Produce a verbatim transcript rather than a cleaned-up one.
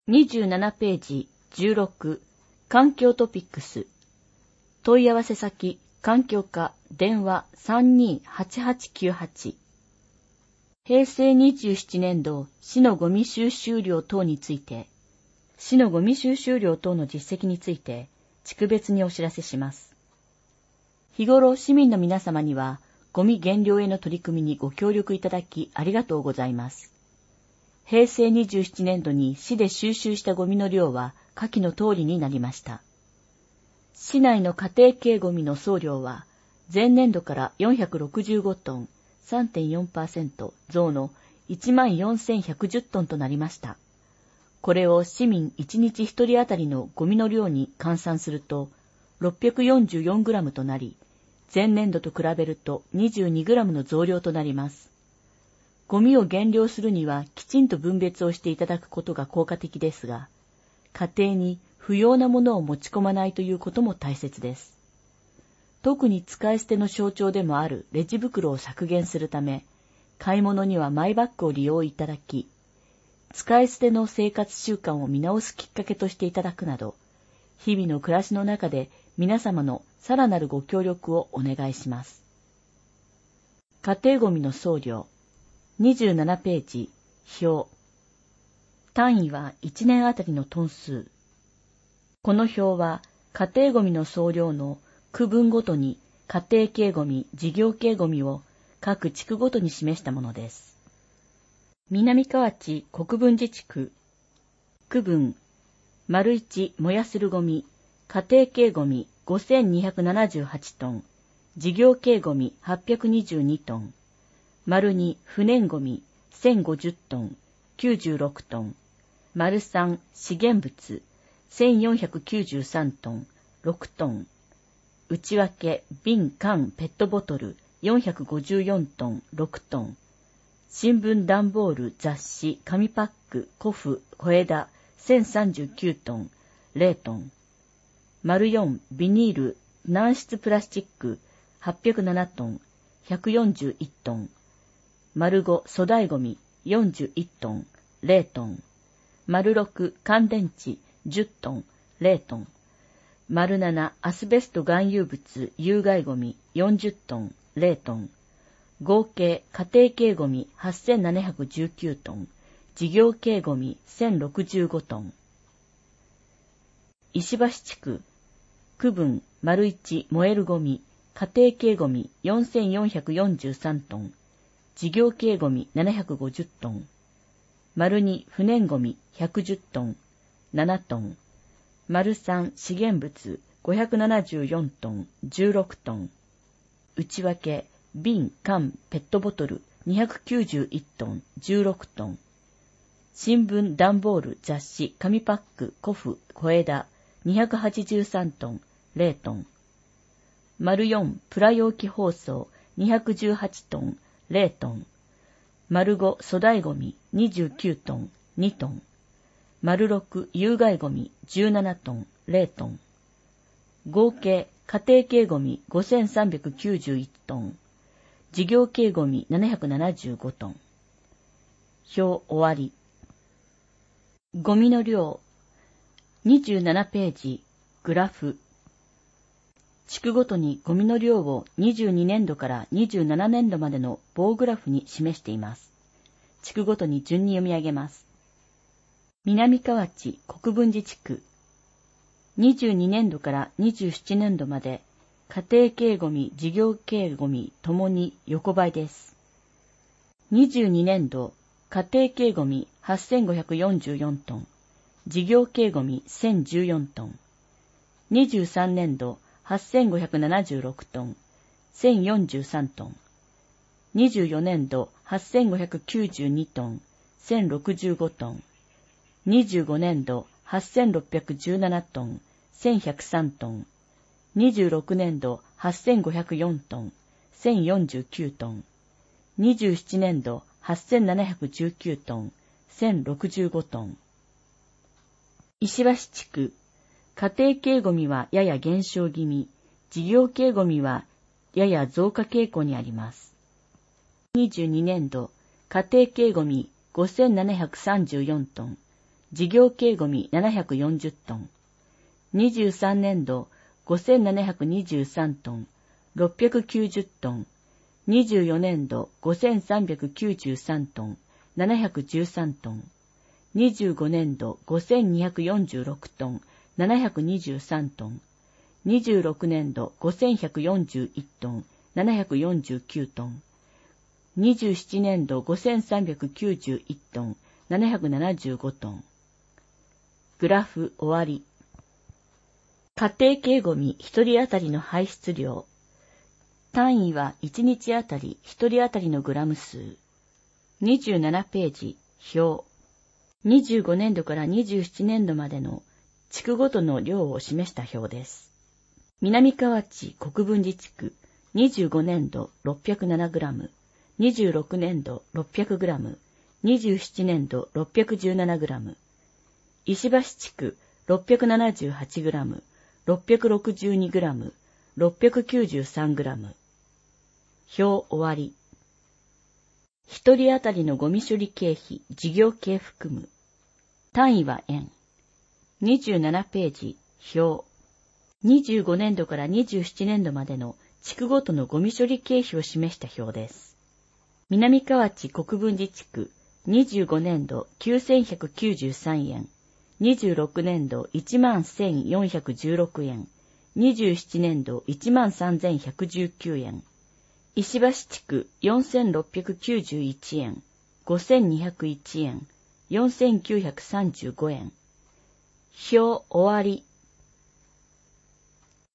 にじゅうななページじゅうろく、環境トピックス。問い合わせ先、環境課、電話 さんにーはちはちきゅうはち。平成にじゅうななねん度、市のゴミ収集量等について、市のゴミ収集量等の実績について、地区別にお知らせします。日頃、市民の皆様には、ゴミ減量への取り組みにご協力いただきありがとうございます。平成にじゅうななねん度に市で収集したゴミの量は下記の通りになりました。市内の家庭系ゴミの総量は前年度からよんひゃくろくじゅうごトン、さんてんよんパーセント 増の いちまんよんせんひゃくじゅうトンとなりました。これを市民いちにちひとり当たりのゴミの量に換算すると ろっぴゃくよんじゅうよんグラム となり、前年度と比べると にじゅうにグラム の増量となります。ゴミを減量するにはきちんと分別をしていただくことが効果的ですが、家庭に不要なものを持ち込まないということも大切です。特に使い捨ての象徴でもあるレジ袋を削減するため、買い物にはマイバッグを利用いただき、使い捨ての生活習慣を見直すきっかけとしていただくなど、日々の暮らしの中で皆様のさらなるご協力をお願いします。家庭ゴミの総量。にじゅうななページ、表。単位はいちねんあたりのトン数。この表は家庭ゴミの総量の区分ごとに家庭系ゴミ、事業系ゴミを各地区ごとに示したものです。南河内国分寺地区。区分、丸いち燃やせるゴミ、家庭系ゴミごせんにひゃくななじゅうはちトン、事業系ゴミはっぴゃくにじゅうにトン。丸に不燃ゴミせんごじゅうトン、きゅうじゅうろくトン。丸さん資源物せんよんひゃくきゅうじゅうさんトン、ろくトン。内訳瓶缶ペットボトルよんひゃくごじゅうよんトン、ろくトン。新聞段ボール雑誌紙パック古布小枝せんさんじゅうきゅうトン、ゼロトン。丸よんビニール軟質プラスチックはっぴゃくななトン、ひゃくよんじゅういちトン。丸ご粗大ゴミよんじゅういちトン、ゼロトン。丸ろく乾電池じゅっトン、ゼロトン。丸ななアスベスト含有物有害ゴミよんじゅうトン、ゼロトン。合計家庭系ゴミはっせんななひゃくじゅうきゅうトン、事業系ゴミせんろくじゅうごトン。石橋地区。区分丸いち燃えるゴミ、家庭系ゴミよんせんよんひゃくよんじゅうさんトン、事業系ゴミななひゃくごじゅうトン。丸に不燃ゴミひゃくじゅうトン、ななトン。丸さん資源物ごひゃくななじゅうよんトン、じゅうろくトン。内訳瓶缶ペットボトルにひゃくきゅうじゅういちトン、じゅうろくトン。新聞段ボール雑誌紙パック古布小枝にひゃくはちじゅうさんトン、ゼロトン。丸よんプラ容器包装にひゃくじゅうはちトン、ゼロトン。丸ご粗大ゴミにじゅうきゅうトン、にトン。丸ろく有害ゴミじゅうななトン、ゼロトン。合計家庭系ゴミごせんさんびゃくきゅうじゅういちトン、事業系ゴミななひゃくななじゅうごトン。表終わり。ゴミの量。にじゅうななページ、グラフ。地区ごとにゴミの量をにじゅうにねん度からにじゅうななねん度までの棒グラフに示しています。地区ごとに順に読み上げます。南河内国分寺地区。にじゅうにねん度からにじゅうななねん度まで家庭系ゴミ、事業系ゴミともに横ばいです。にじゅうにねん度、家庭系ゴミはっせんごひゃくよんじゅうよんトン、事業系ゴミせんじゅうよんトン。にじゅうさんねん度、はっせんごひゃくななじゅうろくトン、せんよんじゅうさんトン。にじゅうよねん度、はっせんごひゃくきゅうじゅうにトン、せんろくじゅうごトン。にじゅうごねん度、はっせんろっぴゃくじゅうななトン、せんひゃくさんトン。にじゅうろくねん度、はっせんごひゃくよんトン、せんよんじゅうきゅうトン。にじゅうななねん度、はっせんななひゃくじゅうきゅうトン、せんろくじゅうごトン。石橋地区。家庭系ゴミはやや減少気味、事業系ゴミはやや増加傾向にあります。にじゅうにねん度、家庭系ゴミごせんななひゃくさんじゅうよんトン、 事業系ゴミななひゃくよんじゅっトン。にじゅうさんねんどごせんななひゃくにじゅうさんトン、ろっぴゃくきゅうじゅっトン。にじゅうよねんどごせんさんびゃくきゅうじゅうさんトン、ななひゃくじゅうさんトン。にじゅうごねんどごせんにひゃくよんじゅうろくトン、ななひゃくにじゅうさんトン。にじゅうろくねんどごせんひゃくよんじゅういちトン、ななひゃくよんじゅうきゅうトン。にじゅうななねんどごせんさんびゃくきゅうじゅういちトン、ななひゃくななじゅうごトン。グラフ終わり。家庭系ゴミひとり当たりの排出量。単位はいちにちあたりひとり当たりのグラム数。にじゅうななページ、表。にじゅうごねんどからにじゅうななねんどまでの地区ごとの量を示した表です。南河内国分寺地区、にじゅうごねんどろっぴゃくななグラム、にじゅうろくねんどろっぴゃくグラム、にじゅうななねんどろっぴゃくじゅうななグラム。石橋地区ろっぴゃくななじゅうはちグラム、ろっぴゃくろくじゅうにグラム、ろっぴゃくきゅうじゅうさんグラム。表終わり。一人当たりのゴミ処理経費、事業系含む。単位は円。にじゅうななページ、表。にじゅうごねんどからにじゅうななねんどまでの地区ごとのゴミ処理経費を示した表です。南河内国分寺地区、にじゅうごねんどきゅうせんひゃくきゅうじゅうさんえん、にじゅうろくねんどいちまんせんよんひゃくじゅうろくえん、にじゅうななねんどいちまんさんぜんひゃくじゅうきゅうえん、石橋地区よんせんろっぴゃくきゅうじゅういちえん、ごせんにひゃくいちえん、よんせんきゅうひゃくさんじゅうごえん。表終わり。